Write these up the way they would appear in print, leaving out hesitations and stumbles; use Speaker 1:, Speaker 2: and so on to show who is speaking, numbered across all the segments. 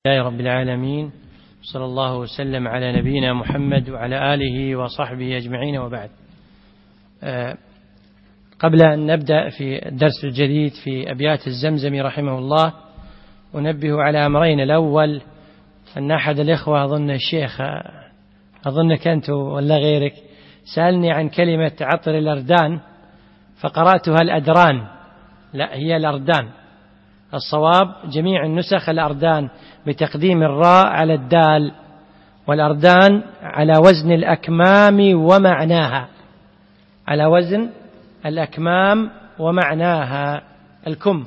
Speaker 1: لله رب العالمين، صلى الله وسلم على نبينا محمد وعلى آله وصحبه أجمعين، وبعد. قبل أن نبدأ في الدرس الجديد في أبيات الزمزمي رحمه الله، أنبه على أمرين. الأول أن أحد الإخوة، أظن الشيخ، أظنك أنت ولا غيرك، سألني عن كلمة عطر الأردان فقرأتها الأدران، لا، هي الأردان. الصواب جميع النسخ الأردان بتقديم الراء على الدال، والأردان على وزن الأكمام ومعناها، على وزن الأكمام ومعناها الكم.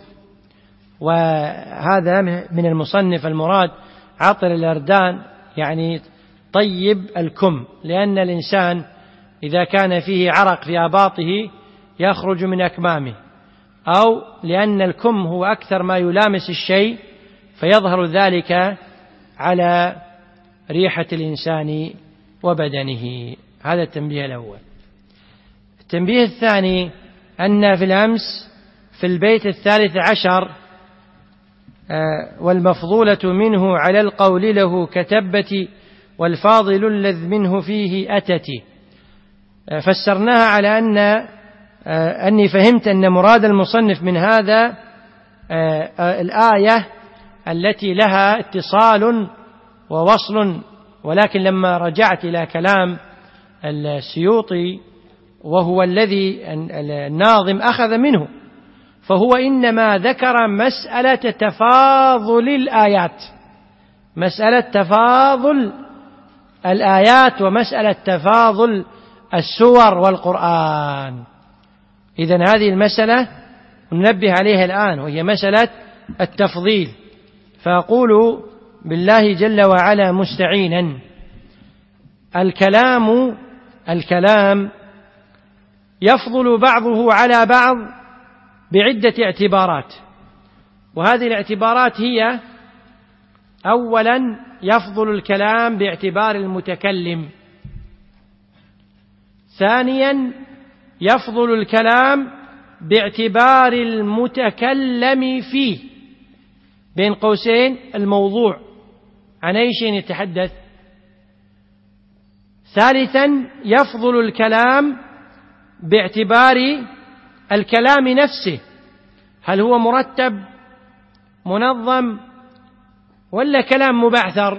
Speaker 1: وهذا من المصنف المراد عطر الأردان يعني طيب الكم، لأن الإنسان إذا كان فيه عرق في آباطه يخرج من أكمامه، أو لأن الكم هو أكثر ما يلامس الشيء فيظهر ذلك على ريحة الإنسان وبدنه. هذا التنبيه الأول. التنبيه الثاني أن في الأمس في البيت 13 والمفضولة منه على القول له كتبت والفاضل الذ منه فيه أتت، فسرناها على أني فهمت أن مراد المصنف من هذا الآية التي لها اتصال ووصل، ولكن لما رجعت إلى كلام السيوطي وهو الذي الناظم أخذ منه، فهو إنما ذكر مسألة تفاضل الآيات، مسألة تفاضل الآيات ومسألة تفاضل السور والقرآن. إذن هذه المسألة ننبه عليها الآن، وهي مسألة التفضيل. فأقول بالله جل وعلا مستعينا، الكلام يفضل بعضه على بعض بعدة اعتبارات، وهذه الاعتبارات هي: أولا يفضل الكلام باعتبار المتكلم، ثانيا يفضل الكلام باعتبار المتكلم فيه، بين قوسين الموضوع، عن أي شيء يتحدث. ثالثا يفضل الكلام باعتبار الكلام نفسه، هل هو مرتب منظم ولا كلام مبعثر.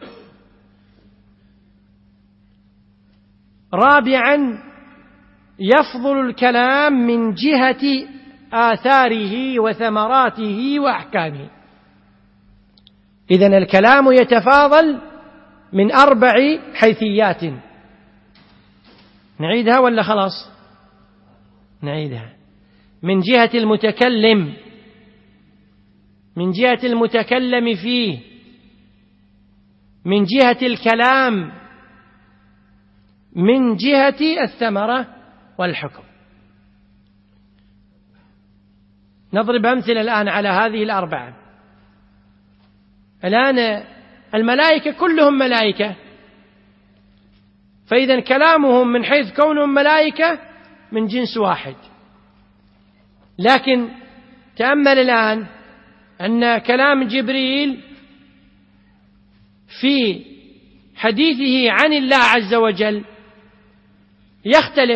Speaker 1: رابعا يفضل الكلام من جهة آثاره وثمراته وأحكامه. إذن الكلام يتفاضل من 4 حيثيات. نعيدها ولا خلاص؟ نعيدها. من جهة المتكلم، من جهة المتكلم فيه، من جهة الكلام، من جهة الثمرة والحكم. نضرب أمثلة الآن على هذه ال4. الآن الملائكة كلهم ملائكة، فإذا كلامهم من حيث كونهم ملائكة من جنس واحد. لكن تأمل الآن أن كلام جبريل في حديثه عن الله عز وجل يختلف،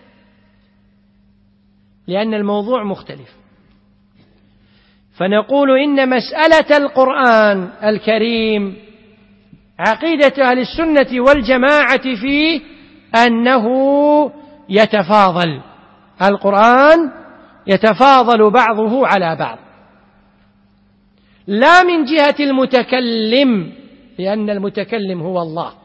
Speaker 1: لأن الموضوع مختلف. فنقول إن مسألة القرآن الكريم عقيدة أهل السنة والجماعة فيه أنه يتفاضل، القرآن يتفاضل بعضه على بعض، لا من جهة المتكلم، لأن المتكلم هو الله،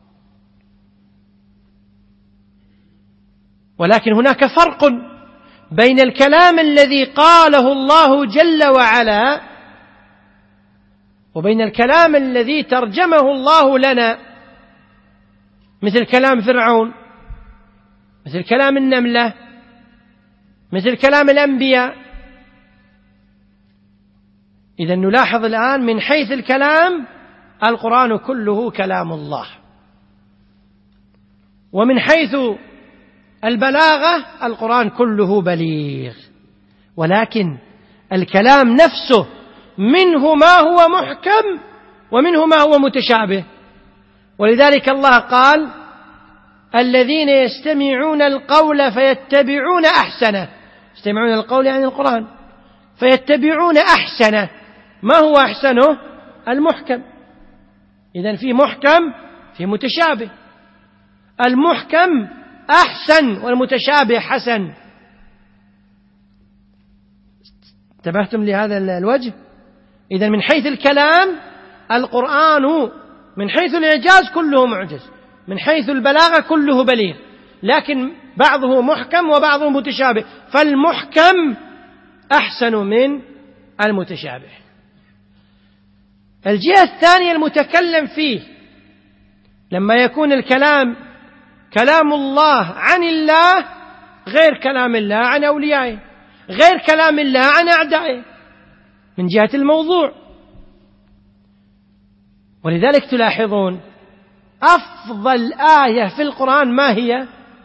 Speaker 1: ولكن هناك فرق بين الكلام الذي قاله الله جل وعلا وبين الكلام الذي ترجمه الله لنا، مثل كلام فرعون، مثل كلام النملة، مثل كلام الأنبياء. إذا نلاحظ الآن من حيث الكلام القرآن كله كلام الله، ومن حيث البلاغة القرآن كله بليغ، ولكن الكلام نفسه منه ما هو محكم ومنه ما هو متشابه. ولذلك الله قال: الذين يستمعون القول فيتبعون أحسنه. يستمعون القول يعني القرآن، فيتبعون أحسنه. ما هو أحسنه؟ المحكم. إذن في محكم في متشابه، المحكم أحسن والمتشابه حسن. انتبهتم لهذا الوجه؟ إذن من حيث الكلام القرآن من حيث الإعجاز كله معجز، من حيث البلاغة كله بليغ، لكن بعضه محكم وبعضه متشابه، فالمحكم أحسن من المتشابه. الجهة الثانية المتكلم فيه، لما يكون الكلام كلام الله عن الله غير كلام الله عن أوليائه، غير كلام الله عن أعدائه من جهة الموضوع. ولذلك تلاحظون أفضل آية في القرآن ما هي؟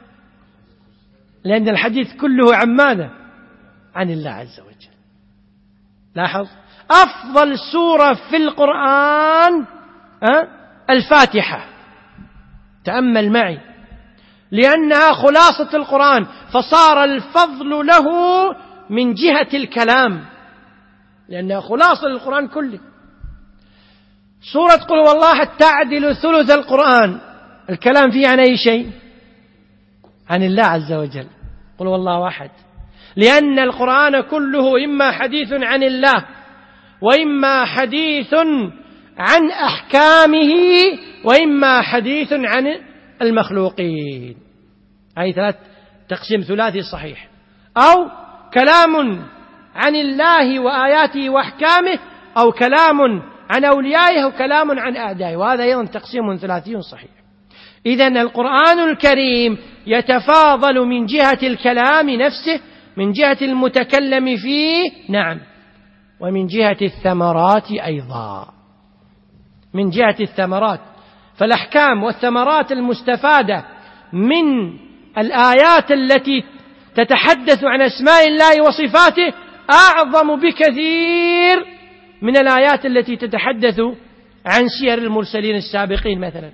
Speaker 1: لأن الحديث كله عن ماذا؟ عن الله عز وجل. لاحظ، أفضل سورة في القرآن الفاتحة. تأمل معي، لأنها خلاصة القرآن، فصار الفضل له من جهة الكلام، لأنها خلاصة للقرآن كله. سورة قل هو الله تعدل ثلث القرآن، الكلام فيه عن أي شيء؟ عن الله عز وجل. قل هو الله أحد، لأن القرآن كله إما حديث عن الله وإما حديث عن أحكامه وإما حديث عن المخلوقين، أي تقسيم ثلاثي صحيح، أو كلام عن الله وآياته وأحكامه، أو كلام عن أوليائه وكلام عن أعدائه، وهذا أيضا تقسيم ثلاثي صحيح. إذن القرآن الكريم يتفاضل من جهة الكلام نفسه، من جهة المتكلم فيه، نعم، ومن جهة الثمرات أيضا، من جهة الثمرات. فالأحكام والثمرات المستفادة من الآيات التي تتحدث عن أسماء الله وصفاته أعظم بكثير من الآيات التي تتحدث عن سير المرسلين السابقين مثلا.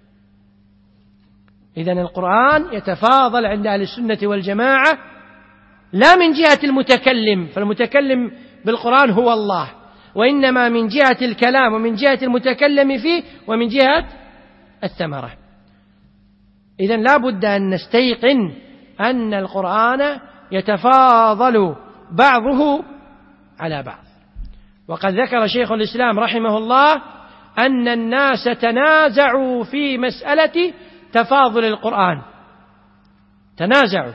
Speaker 1: إذن القرآن يتفاضل عند أهل السنة والجماعة لا من جهة المتكلم، فالمتكلم بالقرآن هو الله، وإنما من جهة الكلام ومن جهة المتكلم فيه ومن جهة الثمرة. إذن لا بد أن نستيقن أن القرآن يتفاضل بعضه على بعض. وقد ذكر شيخ الإسلام رحمه الله أن الناس تنازعوا في مسألة تفاضل القرآن، تنازعوا،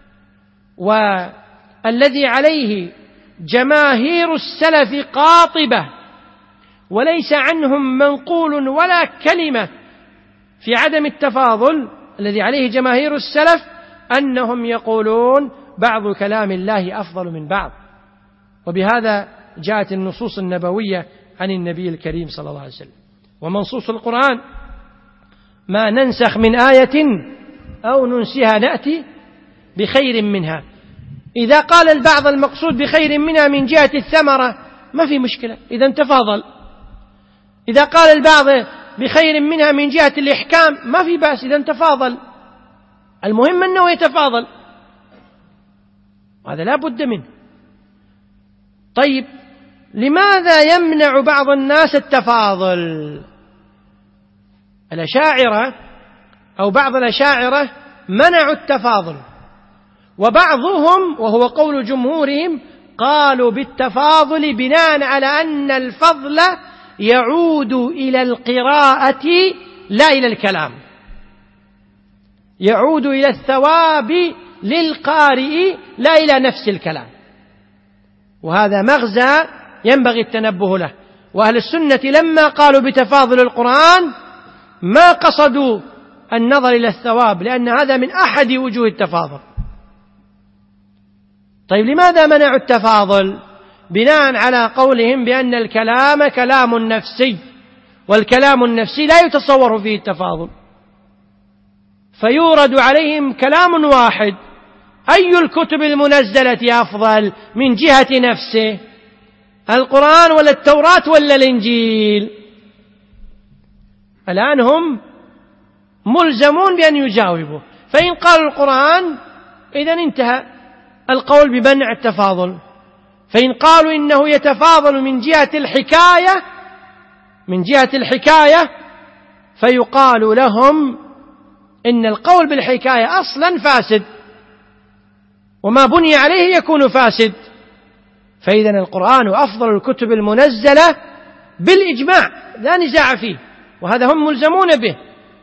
Speaker 1: والذي عليه جماهير السلف قاطبة وليس عنهم منقول ولا كلمة في عدم التفاضل، الذي عليه جماهير السلف أنهم يقولون بعض كلام الله أفضل من بعض. وبهذا جاءت النصوص النبوية عن النبي الكريم صلى الله عليه وسلم. ومنصوص القرآن ما ننسخ من آية أو ننسها نأتي بخير منها. إذا قال البعض المقصود بخير منها من جهة الثمرة ما في مشكلة، إذا تفاضل. إذا قال البعض بخير منها من جهة الإحكام ما في بأس، إذا تفاضل. المهم أنه يتفاضل، وهذا لا بد منه. طيب، لماذا يمنع بعض الناس التفاضل؟ الأشاعرة أو بعض الأشاعرة منعوا التفاضل، وبعضهم وهو قول جمهورهم قالوا بالتفاضل بناء على أن الفضل يعود إلى القراءة لا إلى الكلام، يعود إلى الثواب للقارئ لا إلى نفس الكلام. وهذا مغزى ينبغي التنبه له. وأهل السنة لما قالوا بتفاضل القرآن ما قصدوا النظر إلى الثواب، لأن هذا من أحد وجوه التفاضل. طيب، لماذا منعوا التفاضل؟ بناء على قولهم بأن الكلام كلام نفسي، والكلام النفسي لا يتصور فيه التفاضل، فيورد عليهم كلام واحد. أي الكتب المنزلة أفضل من جهة نفسه، القرآن ولا التوراة ولا الإنجيل؟ الآن هم ملزمون بأن يجاوبوا، فإن قالوا القرآن إذن انتهى القول بمنع التفاضل. فإن قالوا إنه يتفاضل من جهة الحكاية فيقال لهم إن القول بالحكاية أصلا فاسد، وما بني عليه يكون فاسد. فإذن القرآن أفضل الكتب المنزلة بالإجماع لا نزاع فيه، وهذا هم ملزمون به.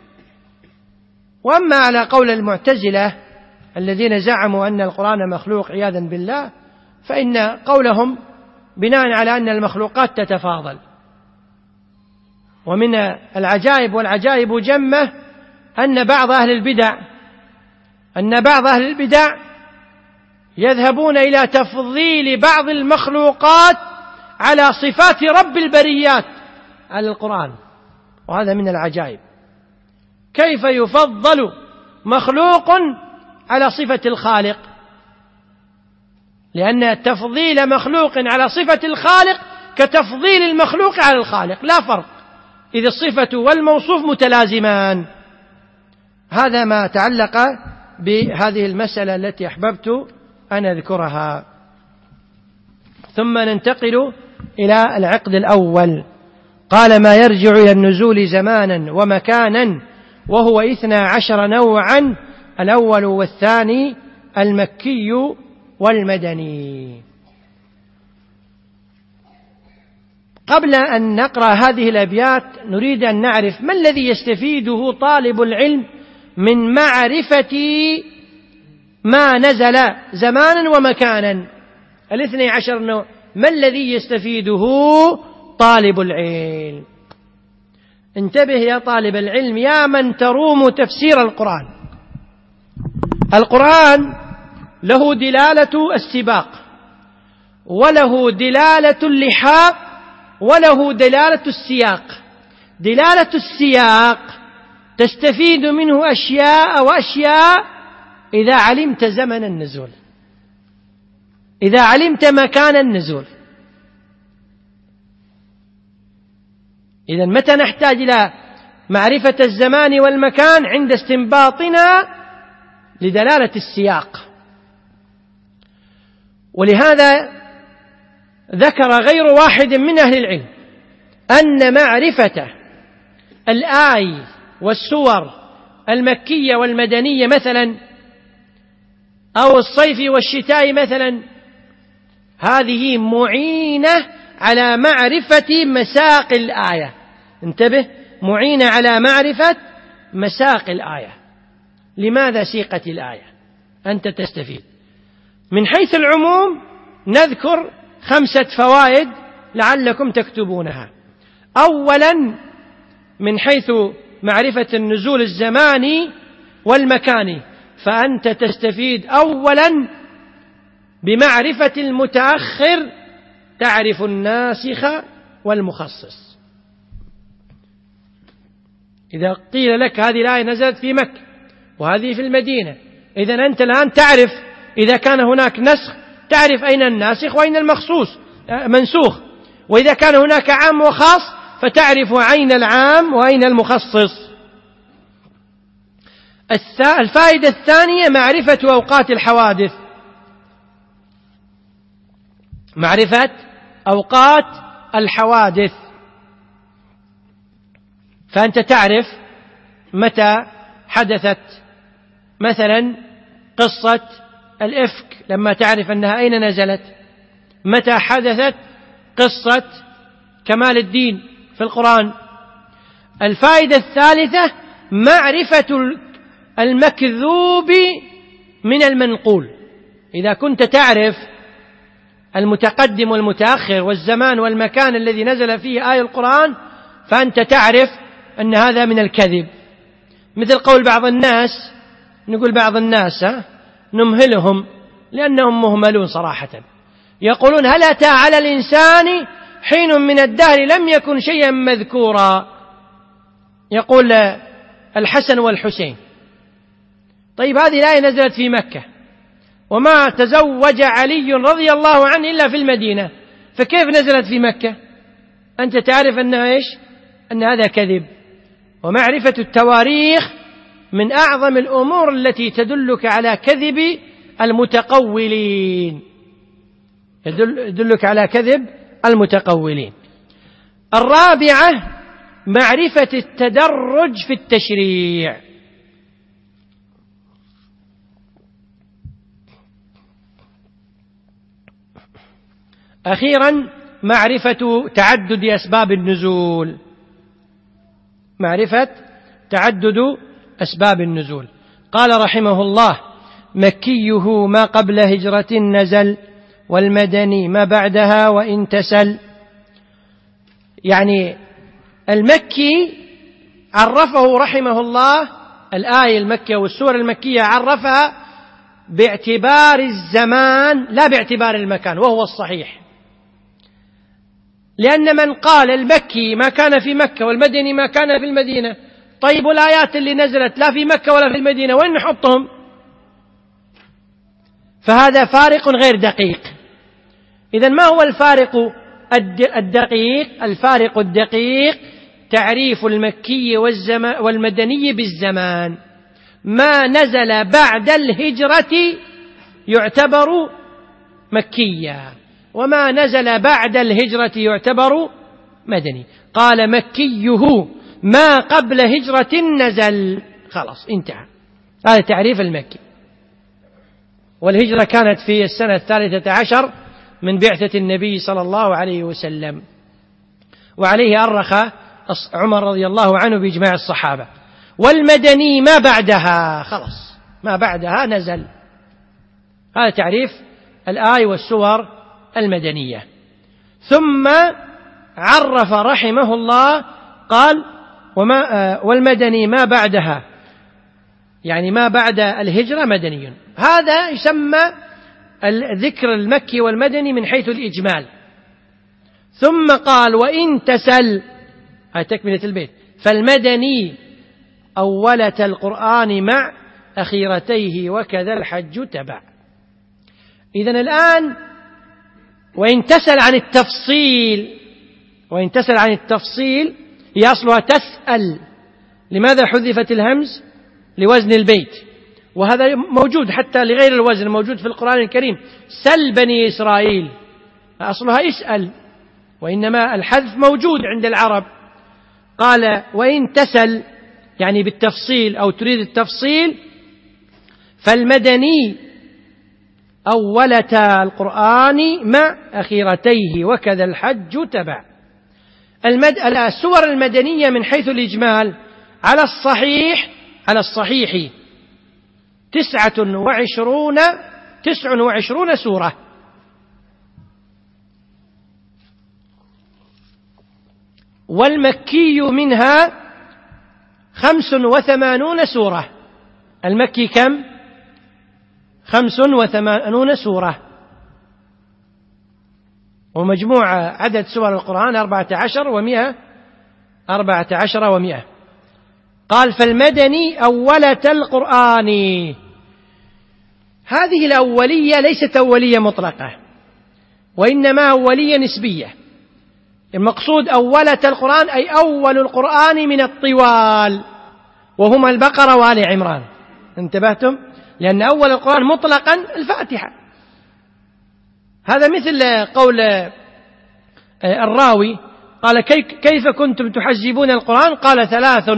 Speaker 1: وأما على قول المعتزلة الذين زعموا أن القرآن مخلوق عياذا بالله، فإن قولهم بناء على أن المخلوقات تتفاضل. ومن العجائب والعجائب جمة أن بعض أهل البدع يذهبون إلى تفضيل بعض المخلوقات على صفات رب البريات على القرآن، وهذا من العجائب. كيف يفضل مخلوق على صفة الخالق؟ لأن تفضيل مخلوق على صفة الخالق كتفضيل المخلوق على الخالق، لا فرق إذ الصفة والموصوف متلازمان. هذا ما تعلق بهذه المسألة التي أحببت أن أذكرها. ثم ننتقل إلى العقد الأول. قال: ما يرجع إلى النزول زمانا ومكانا وهو 12 نوعا، الأول والثاني المكي والمدني. قبل أن نقرأ هذه الأبيات نريد أن نعرف ما الذي يستفيده طالب العلم من معرفة ما نزل زمانا ومكانا. 12 نوع، ما الذي يستفيده طالب العلم؟ انتبه يا طالب العلم، يا من تروم تفسير القرآن. القرآن له دلالة السباق، وله دلالة اللحاق، وله دلالة السياق. دلالة السياق تستفيد منه أشياء وأشياء إذا علمت زمن النزول، إذا علمت مكان النزول. إذن متى نحتاج إلى معرفة الزمان والمكان؟ عند استنباطنا لدلالة السياق. ولهذا ذكر غير واحد من أهل العلم أن معرفة الآي والسور المكية والمدنية مثلا، أو الصيف والشتاء مثلا، هذه معينة على معرفة مساق الآية. انتبه، معينة على معرفة مساق الآية. لماذا سيقت الآية؟ أنت تستفيد. من حيث العموم نذكر 5 فوائد لعلكم تكتبونها. أولا، من حيث معرفة النزول الزماني والمكاني، فأنت تستفيد أولا بمعرفة المتأخر، تعرف الناسخ والمخصص. إذا قيل لك هذه الآية نزلت في مكة وهذه في المدينة، إذن أنت الآن تعرف إذا كان هناك نسخ تعرف أين الناسخ وأين منسوخ، وإذا كان هناك عام وخاص فتعرف أين العام وأين المخصص. الفائدة الثانية معرفة أوقات الحوادث، معرفة أوقات الحوادث، فأنت تعرف متى حدثت مثلا قصة الإفك لما تعرف أنها أين نزلت، متى حدثت قصة كمال الدين في القرآن. الفائدة الثالثة معرفة المكذوب من المنقول. إذا كنت تعرف المتقدم والمتأخر والزمان والمكان الذي نزل فيه آية القرآن فأنت تعرف أن هذا من الكذب. مثل قول بعض الناس، نقول بعض الناس نمهلهم لأنهم مهملون صراحة، يقولون: هل أتى على الإنسان حين من الدهر لم يكن شيئا مذكورا. يقول الحسن والحسين. طيب هذه الآية نزلت في مكة، وما تزوج علي رضي الله عنه إلا في المدينة، فكيف نزلت في مكة؟ أنت تعرف أنها إيش؟ أن هذا كذب. ومعرفة التواريخ من أعظم الأمور التي تدلك على كذب المتقولين، يدلك على كذب المتقولين. الرابعة معرفة التدرج في التشريع. أخيرا معرفة تعدد أسباب النزول، معرفة تعدد أسباب النزول. قال رحمه الله: مكيه ما قبل هجرة نزل، والمدني ما بعدها وإن تسل. يعني المكي عرفه رحمه الله الآية المكية والسور المكية عرفها باعتبار الزمان لا باعتبار المكان، وهو الصحيح، لأن من قال المكي ما كان في مكة والمدني ما كان في المدينة، طيب والآيات اللي نزلت لا في مكة ولا في المدينة وين نحطهم؟ فهذا فارق غير دقيق. إذن ما هو الفارق الدقيق؟ الفارق الدقيق تعريف المكي والمدني بالزمان. ما نزل بعد الهجرة يعتبر مكيا، وما نزل بعد الهجرة يعتبر مدني. قال مكيه ما قبل هجرة نزل، خلاص انتهى، هذا تعريف المكي. والهجرة كانت في السنة 13 من بعثة النبي صلى الله عليه وسلم، وعليه أرخ عمر رضي الله عنه بإجماع الصحابة. والمدني ما بعدها، خلاص ما بعدها نزل. هذا تعريف الآية والسور المدنية. ثم عرف رحمه الله قال: والمدني ما بعدها، يعني ما بعد الهجرة مدني. هذا يسمى الذكر المكي والمدني من حيث الإجمال. ثم قال: وإن تسل، هذه تكملة البيت، فالمدني أولة القرآن مع أخيرتيه وكذا الحج تبع. إذن الآن وإن تسل عن التفصيل، وإن تسل عن التفصيل هي أصلها تسأل. لماذا حذفت الهمز؟ لوزن البيت، وهذا موجود حتى لغير الوزن، موجود في القرآن الكريم. سل بني إسرائيل، أصلها اسأل، وإنما الحذف موجود عند العرب. قال: وإن تسل يعني بالتفصيل أو تريد التفصيل، فالمدني أولة القرآن مع أخيرتيه وكذا الحج تبع. السور المدنية من حيث الإجمال على الصحيح 29 سورة. والمكي منها 85 سورة. المكي كم؟ 85 سورة، ومجموع عدد سور القرآن 14 و100. قال: فالمدني أولة القرآن. هذه الأولية ليست أولية مطلقة، وإنما أولية نسبية. المقصود أولة القرآن أي أول القرآن من الطوال، وهما البقرة وآل عمران. انتبهتم؟ لأن أول القرآن مطلقا الفاتحة. هذا مثل قول الراوي قال: كيف كنتم تحزبون القرآن؟ قال: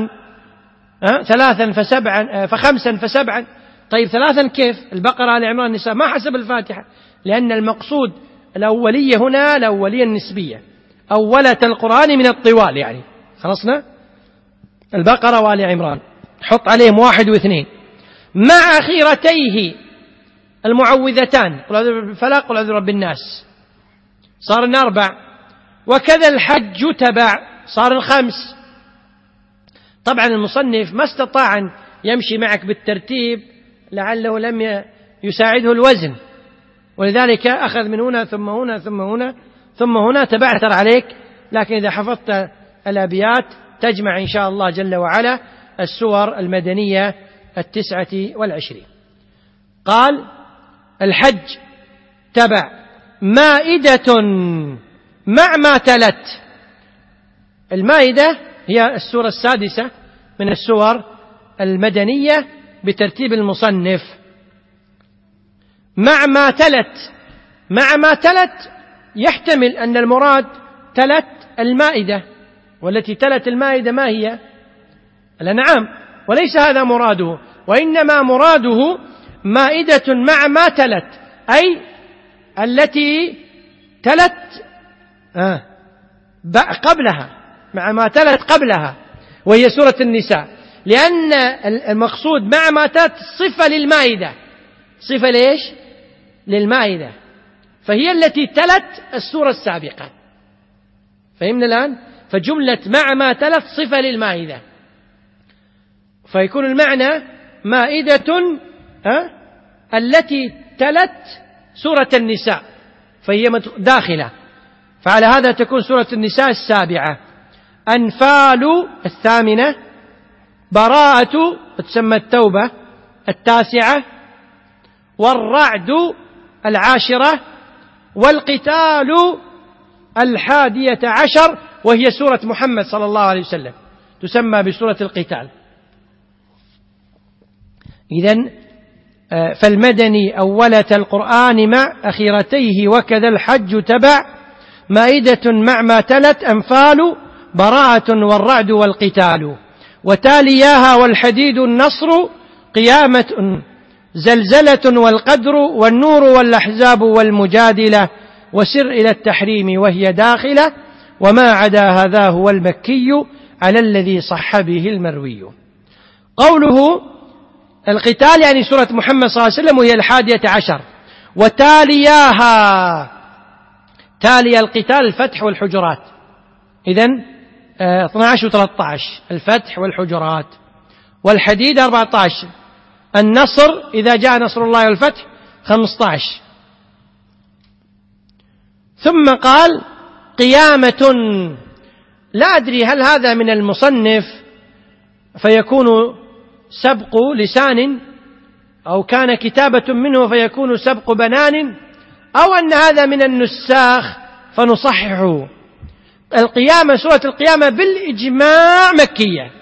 Speaker 1: ثلاثا فخمسا فسبعا. طيب 3 كيف؟ البقرة آل عمران النساء، ما حسب الفاتحة، لأن المقصود الأولية هنا الأولية النسبية، أولة القرآن من الطوال، يعني خلصنا البقرة وآل عمران، حط عليهم 1 و2 مع أخيرتيه المعوذتان، قل أعوذ برب الفلق قل أعوذ برب الناس، صار 4. وكذا الحج تبع، صار 5. طبعا المصنف ما استطاع أن يمشي معك بالترتيب، لعله لم يساعده الوزن، ولذلك أخذ من هنا ثم هنا ثم هنا ثم هنا، تبعثر عليك. لكن إذا حفظت الأبيات تجمع إن شاء الله جل وعلا السور المدنية 29. قال: الحج تبع مائدة مع ما تلت. المائدة هي السورة 6 من السور المدنية بترتيب المصنف. مع ما تلت يحتمل أن المراد تلت المائدة، والتي تلت المائدة ما هي؟ الأنعام، وليس هذا مراده، وإنما مراده مائدة مع ما تلت، أي التي تلت قبلها، مع ما تلت قبلها، وهي سورة النساء، لأن المقصود مع ما تلت صفة للمائدة، صفة ليش؟ للمائدة، فهي التي تلت السورة السابقة. فهمنا الآن؟ فجملة مع ما تلت صفة للمائدة، فيكون المعنى مائدة التي تلت سورة النساء، فهي داخلة، فعلى هذا تكون سورة النساء السابعة. أنفال الثامنة، براءة تسمى التوبة التاسعة، والرعد العاشرة، والقتال 11، وهي سورة محمد صلى الله عليه وسلم، تسمى بسورة القتال. إذن فالمدني أولة القرآن مع أخيرتيه، وكذا الحج تبع، مائدة مع ما تلت، أنفال، براءة، والرعد، والقتال، وتالياها والحديد النصر، قيامة، زلزلة، والقدر، والنور، والأحزاب، والمجادلة، وسر إلى التحريم وهي داخلة، وما عدا هذا هو المكي على الذي صح به المروي. قوله القتال يعني سورة محمد صلى الله عليه وسلم، وهي 11، وتالياها، تالي القتال الفتح والحجرات، إذن 12 و13 الفتح والحجرات، والحديد 14، النصر إذا جاء نصر الله والفتح 15. ثم قال قيامة، لا أدري هل هذا من المصنف فيكون سبق لسان، أو كان كتابة منه فيكون سبق بنان، أو أن هذا من النساخ فنصححه. القيامة، سورة القيامة بالإجماع مكية،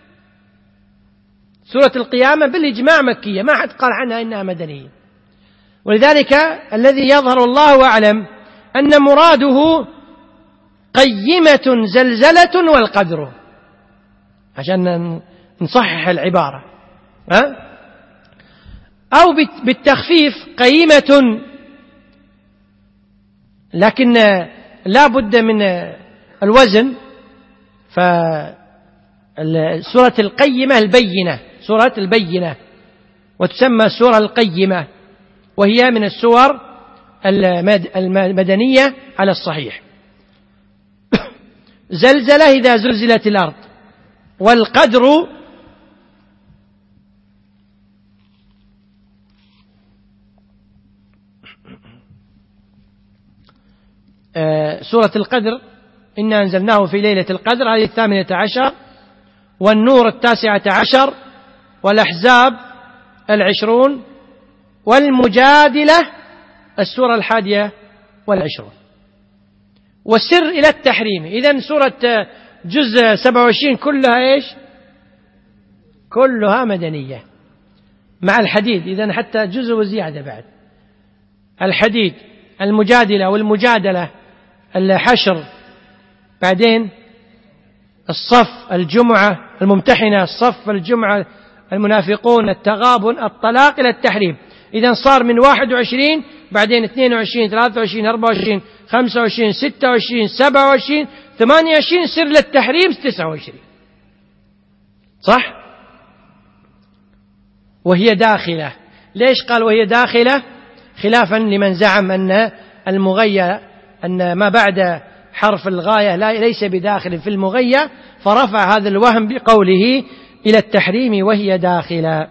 Speaker 1: سورة القيامة بالإجماع مكية، ما حد قال عنها إنها مدنية. ولذلك الذي يظهر الله أعلم أن مراده قيمة، زلزلة، والقدر، عشان نصحح العبارة، أو بالتخفيف قيمة، لكن لا بد من الوزن، فسورة القيمة البينة، سورة البينة، وتسمى السورة القيمة، وهي من السور المدنية على الصحيح. زلزلة إذا زلزلت الأرض، والقدر سورة القدر إنا أنزلناه في ليلة القدر، هذه 18، والنور 19، والأحزاب 20، والمجادلة السورة 21، والسر إلى التحريم. إذن سورة جزء 27 كلها إيش؟ كلها مدنية مع الحديد، إذن حتى جزء وزيادة بعد الحديد، المجادلة والمجادلة، الحشر، بعدين الصف، الجمعة، الممتحنة، الصف، الجمعة، المنافقون، التغابن، الطلاق، إلى التحريم. إذن صار من 21، بعدين 22، 23، 24، 25، 26، 27، 28، سر للتحريم 29، صح؟ وهي داخلة. ليش قال وهي داخلة؟ خلافا لمن زعم أن المغية، أن ما بعد حرف الغاية ليس بداخل في المغية، فرفع هذا الوهم بقوله إلى التحريم وهي داخلة.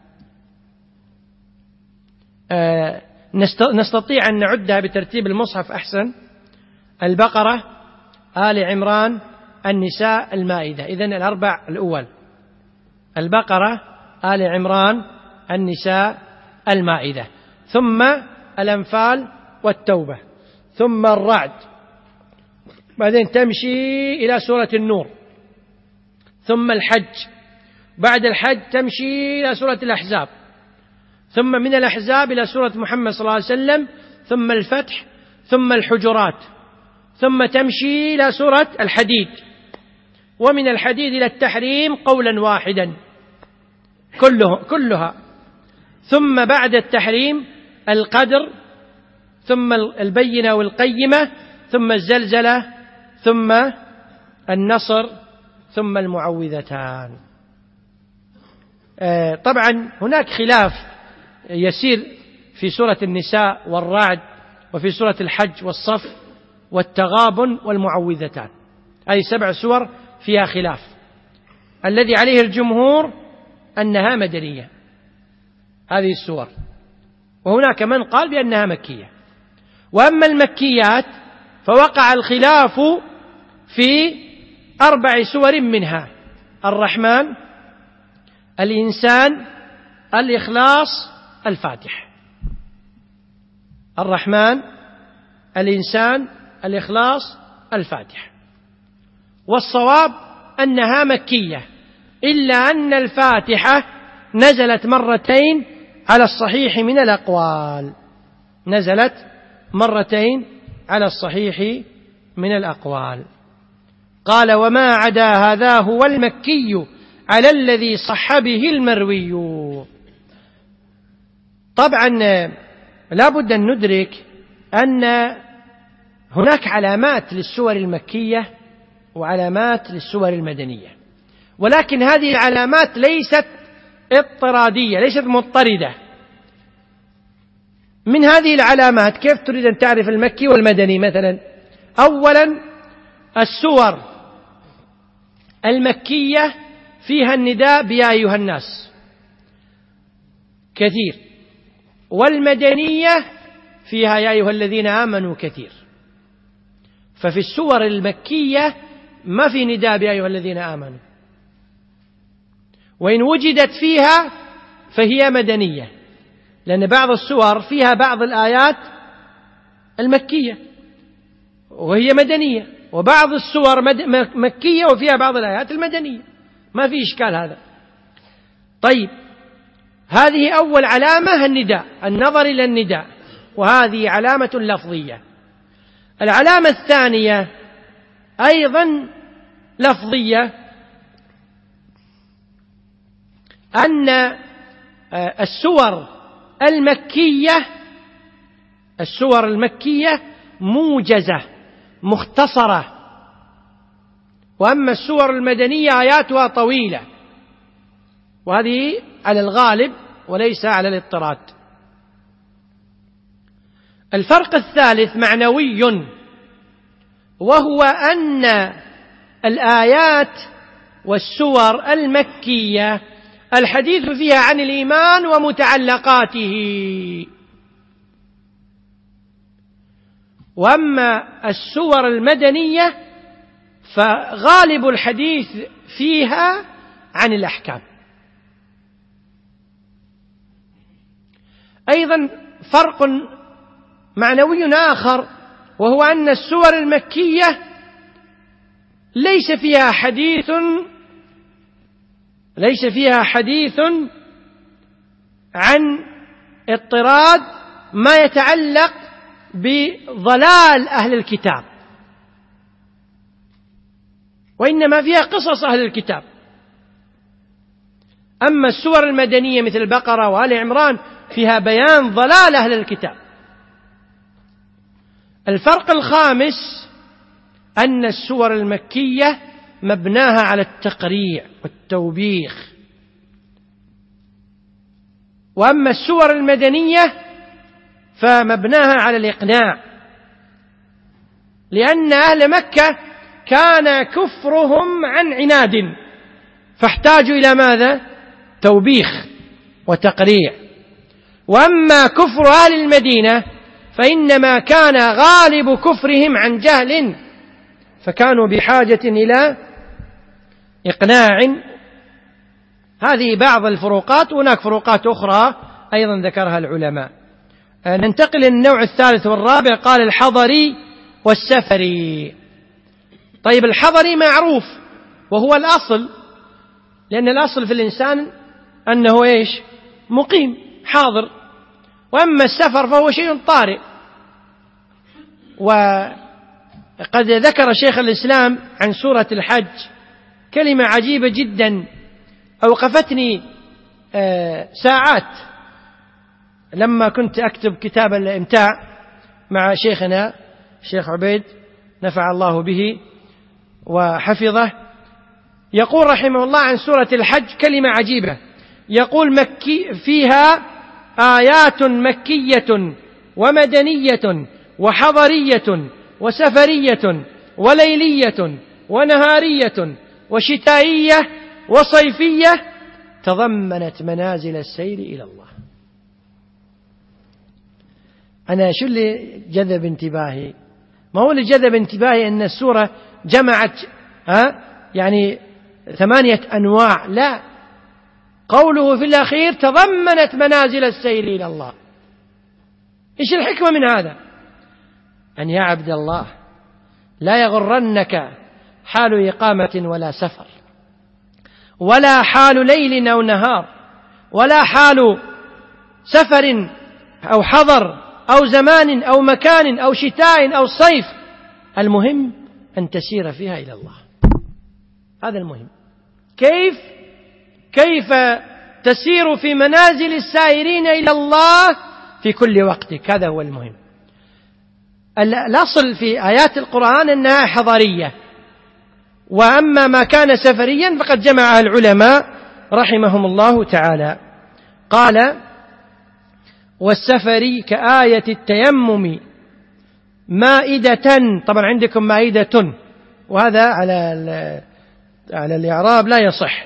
Speaker 1: نستطيع أن نعدها بترتيب المصحف أحسن: البقرة، آل عمران، النساء، المائدة. إذن الأربع الأول: البقرة، آل عمران، النساء، المائدة، ثم الأنفال والتوبة، ثم الرعد، بعدين تمشي إلى سورة النور، ثم الحج، بعد الحج تمشي إلى سورة الأحزاب، ثم من الأحزاب إلى سورة محمد صلى الله عليه وسلم، ثم الفتح، ثم الحجرات، ثم تمشي إلى سورة الحديد، ومن الحديد إلى التحريم قولا واحدا كلها، ثم بعد التحريم القدر، ثم البينة والقيمة، ثم الزلزلة، ثم النصر، ثم المعوذتان. طبعا هناك خلاف يسير في سورة النساء والرعد، وفي سورة الحج والصف والتغابن والمعوذتان، هذه 7 سور فيها خلاف. الذي عليه الجمهور أنها مدنية هذه السور، وهناك من قال بأنها مكية. وأما المكيات فوقع الخلاف في 4 سور منها: الرحمن، الإنسان، الإخلاص، الفاتح. الرحمن، الإنسان، الإخلاص، الفاتح. والصواب أنها مكية، إلا أن الفاتحة نزلت مرتين على الصحيح من الأقوال، نزلت مرتين على الصحيح من الأقوال. قال: وما عدا هذا هو المكي على الذي صح به المروي. طبعا لا بد أن ندرك أن هناك علامات للسور المكية وعلامات للسور المدنية، ولكن هذه العلامات ليست اضطرادية، ليست مضطردة. من هذه العلامات كيف تريد أن تعرف المكي والمدني؟ مثلا أولا السور المكية فيها النداء بيا أيها الناس كثير، والمدنية فيها يا أيها الذين آمنوا كثير. ففي السور المكية ما في نداء بيا أيها الذين آمنوا، وإن وجدت فيها فهي مدنية، لأن بعض السور فيها بعض الآيات المكية وهي مدنية، وبعض السور مكية وفيها بعض الآيات المدنية، ما في إشكال هذا. طيب، هذه أول علامة النداء، النظر إلى النداء، وهذه علامة لفظية. العلامة الثانية أيضا لفظية، أن السور المكية موجزة مختصرة، وأما السور المدنية آياتها طويلة، وهذه على الغالب وليس على الاضطراد. الفرق الثالث معنوي، وهو أن الآيات والسور المكية الحديث فيها عن الإيمان ومتعلقاته، وأما السور المدنية فغالب الحديث فيها عن الأحكام. أيضا فرق معنوي آخر، وهو أن السور المكية ليس فيها حديث عن اضطراد ما يتعلق بضلال أهل الكتاب، وإنما فيها قصص أهل الكتاب. أما السور المدنية مثل البقرة وآل عمران فيها بيان ضلال أهل الكتاب. الفرق الخامس أن السور المكية مبناها على التقريع والتوبيخ، وأما السور المدنية فمبناها على الإقناع، لأن أهل مكة كان كفرهم عن عناد، فاحتاجوا إلى ماذا؟ توبيخ وتقريع. وأما كفر أهل المدينة فإنما كان غالب كفرهم عن جهل، فكانوا بحاجة إلى إقناع. هذه بعض الفروقات، وهناك فروقات أخرى أيضا ذكرها العلماء. ننتقل للنوع الثالث والرابع، قال الحضري والسفري. طيب، الحضري معروف وهو الأصل، لأن الأصل في الإنسان أنه إيش؟ مقيم حاضر، وأما السفر فهو شيء طارئ. وقد ذكر شيخ الإسلام عن سورة الحج كلمة عجيبة جدا أوقفتني ساعات لما كنت أكتب كتاب الإمتاع مع شيخنا الشيخ عبيد نفع الله به وحفظه. يقول رحمه الله عن سورة الحج كلمة عجيبة، يقول فيها آيات مكية ومدنية وحضرية وسفرية وليلية ونهارية وشتائية وصيفية تضمنت منازل السير إلى الله. أنا شو اللي جذب انتباهي؟ ما هو اللي جذب انتباهي أن السورة جمعت يعني 8 أنواع، لا، قوله في الأخير تضمنت منازل السير إلى الله. إيش الحكمة من هذا؟ أن يا عبد الله لا يغرنك حال إقامة ولا سفر، ولا حال ليل أو نهار، ولا حال سفر أو حضر أو زمان أو مكان أو شتاء أو صيف، المهم أن تسير فيها إلى الله. هذا المهم. كيف تسير في منازل السائرين إلى الله في كل وقتك، هذا هو المهم. الأصل في آيات القرآن أنها حضرية، وأما ما كان سفريا فقد جمعها العلماء رحمهم الله تعالى. قال والسفر كآية التيمم مائدة، طبعا عندكم مائدة وهذا على الإعراب لا يصح.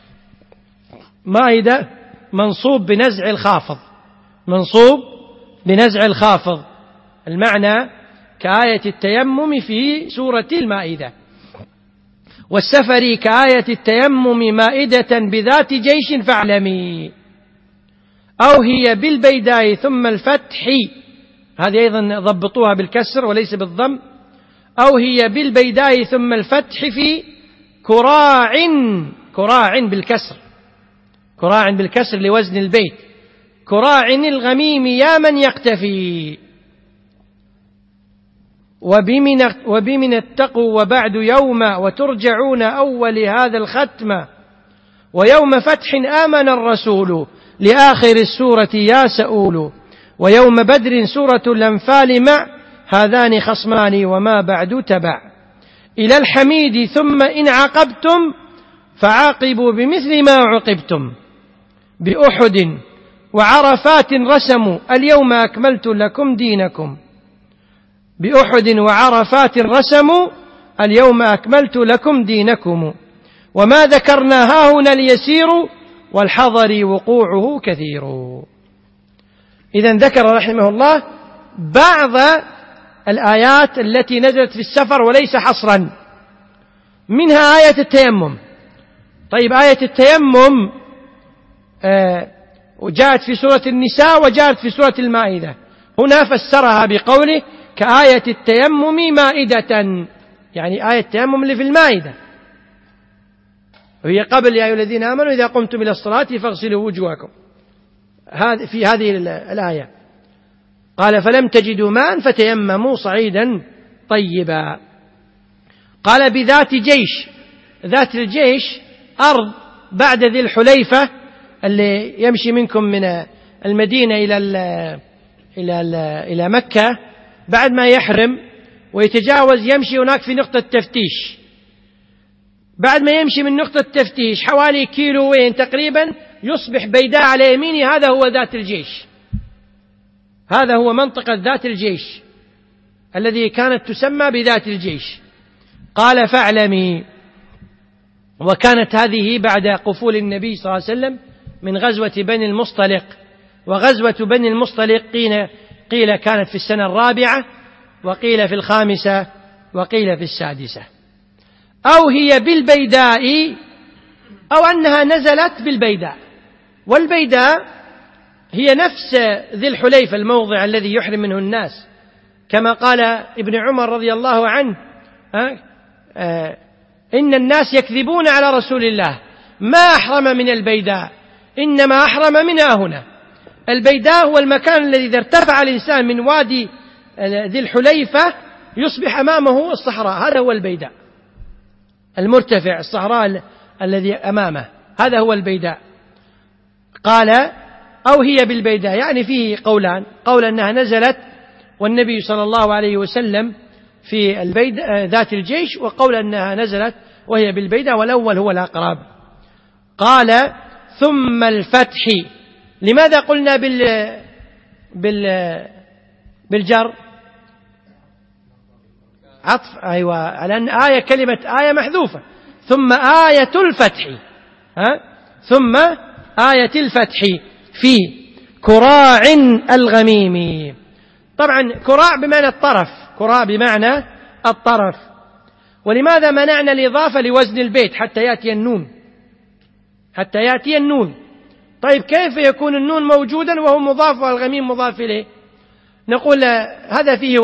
Speaker 1: مائدة منصوب بنزع الخافض، منصوب بنزع الخافض، المعنى كآية التيمم في سورة المائدة. والسفر كآية التيمم مائدة بذات جيش فاعلمي، أو هي بالبيداء ثم الفتح، هذه أيضا ضبطوها بالكسر وليس بالضم، أو هي بالبيداء ثم الفتح في كراع بالكسر، كراع بالكسر لوزن البيت، كراع الغميم يا من يقتفي، وبمن اتقوا وبعد يوم وترجعون أول هذا الختم، ويوم فتح آمن الرسول لآخر السورة يا سؤول، ويوم بدر سورة الأنفال مع هذان خصمان وما بعد تبع، إلى الحميد ثم إن عاقبتم فعاقبوا بمثل ما عوقبتم، بأحد وعرفات رسموا اليوم أكملت لكم دينكم، بأحد وعرفات رسموا اليوم أكملت لكم دينكم، وما ذكرنا هاهنا اليسير والحضر وقوعه كثير. إذن ذكر رحمه الله بعض الآيات التي نزلت في السفر وليس حصرا، منها آية التيمم. طيب آية التيمم وجاءت في سورة النساء وجاءت في سورة المائدة، هنا فسرها بقوله كآية التيمم مائدة، يعني آية التيمم اللي في المائدة، وهي قبل يا أيها الذين آمنوا إذا قمتم إلى الصلاة فاغسلوا وجوهكم، في هذه الآية. قال فلم تجدوا ماء فتيمموا صعيدا طيبا. قال بذات جيش، ذات الجيش أرض بعد ذي الحليفة اللي يمشي منكم من المدينة إلى مكة، بعد ما يحرم ويتجاوز يمشي هناك في نقطة تفتيش، بعد ما يمشي من نقطة تفتيش حوالي كيلوين تقريبا يصبح بيداء على يمينه، هذا هو ذات الجيش، هذا هو منطقة ذات الجيش الذي كانت تسمى بذات الجيش. قال فاعلمي، وكانت هذه بعد قفول النبي صلى الله عليه وسلم من غزوة بني المصطلق، وغزوة بني المصطلق قيل كانت في السنة 4، وقيل في 5، وقيل في 6. أو هي بالبيداء، أو أنها نزلت بالبيداء، والبيداء هي نفس ذي الحليفة الموضع الذي يحرم منه الناس، كما قال ابن عمر رضي الله عنه إن الناس يكذبون على رسول الله ما أحرم من البيداء، إنما أحرم منها هنا. البيداء هو المكان الذي إذا ارتفع الإنسان من وادي ذي الحليفة يصبح أمامه الصحراء، هذا هو البيداء المرتفع، الصحراء الذي أمامه، هذا هو البيداء. قال أو هي بالبيداء، يعني فيه قولان، قول أنها نزلت والنبي صلى الله عليه وسلم في ذات الجيش، وقول أنها نزلت وهي بالبيداء، والأول هو الأقرب. قال ثم الفتح، لماذا قلنا بالجر؟ عطف، أيوة، لأن كلمة آية محذوفة، ثم آية الفتح، ثم آية الفتح في كراع الغميم. طبعا كراع بمعنى الطرف، كراع بمعنى الطرف. ولماذا منعنا الإضافة لوزن البيت حتى يأتي النون، حتى يأتي النون؟ طيب كيف يكون النون موجودا وهو مضاف والغميم مضاف إليه؟ نقول هذا فيه